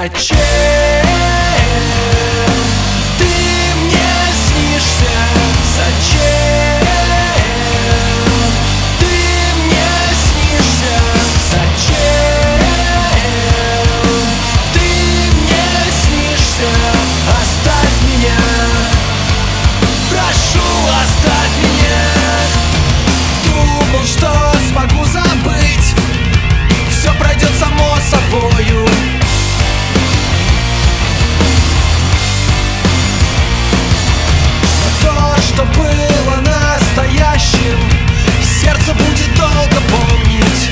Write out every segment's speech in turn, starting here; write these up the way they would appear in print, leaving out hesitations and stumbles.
Зачем ты мне снишься? Зачем ты мне снишься? Зачем ты мне снишься? Оставь меня, прошу, оставь меня. Думал, что смогу забыть, все пройдет само собою. Что было настоящим, сердце будет долго помнить.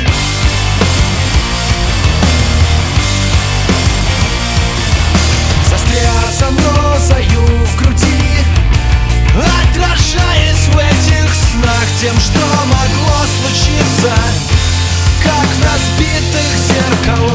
Застряв занозою в груди, отражаясь в этих снах тем, что могло случиться, как в разбитых зеркалах.